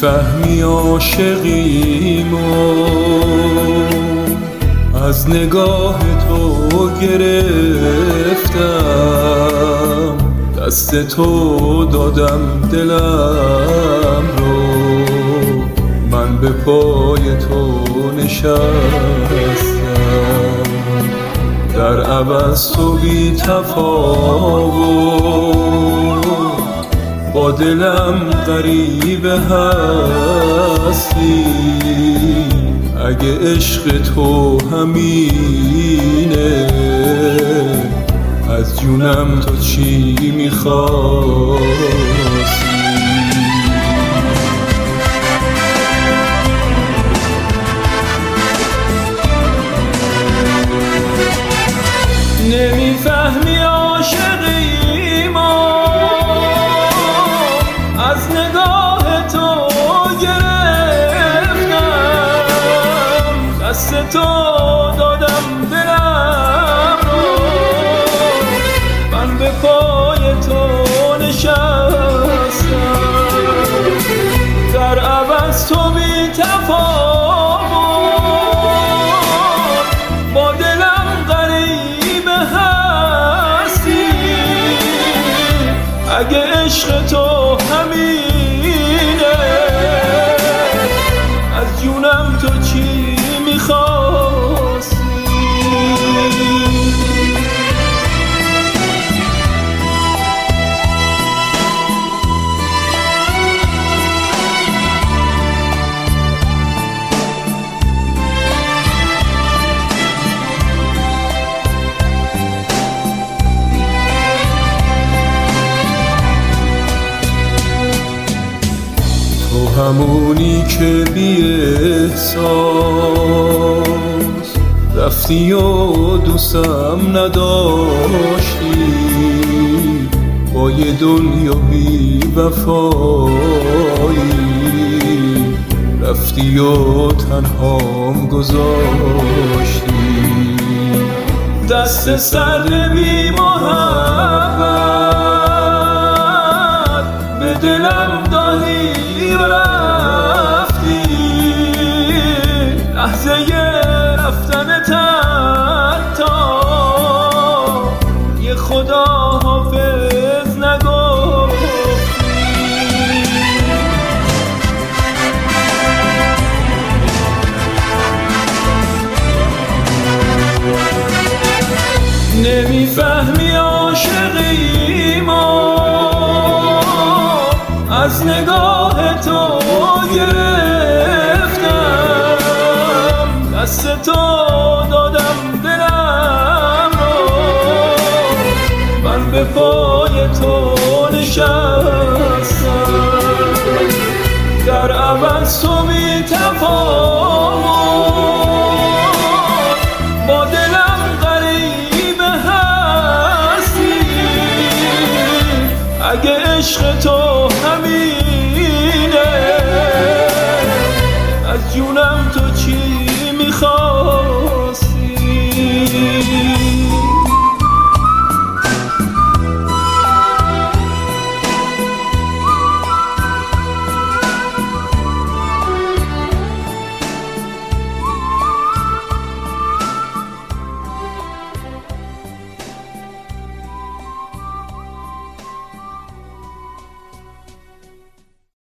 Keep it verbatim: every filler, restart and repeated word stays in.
نمیفهمی عاشقیمو، از نگاه تو گرفتم، دست تو دادم دلم رو، من به پای تو نشستم، در عوض تو بی تفاوت با دلم غریبه هستی. اگه عشق تو همینه، از جونم تو چی میخواستی؟ نمیفهمی عاشقیمو، از نگاه تو گرفتم، دست تو دادم دلم رو، من به پای تو نشستم، در عوض تو بی تفاوت با دلم غریبه هستی. اگه عشق تو همینه، از جونم تو چی میخواستی؟ تو همونی که بی احساس رفتی و دوستم نداشتی، با یه دنیا بی وفایی رفتی و تنهام گذاشتی، دست سرد بی محبت به دلم دادی و رفتی، لحظه رفتنت حتی یه خدا حافظ نگفتی. نمیفهمی عاشقیمو، از نگاه تو گرفتم، دست تو دادم دلم رو، من به پای تو نشستم، در عوض تو بی تفاوت با دلم غریبه هستی. اگه عشق تو همین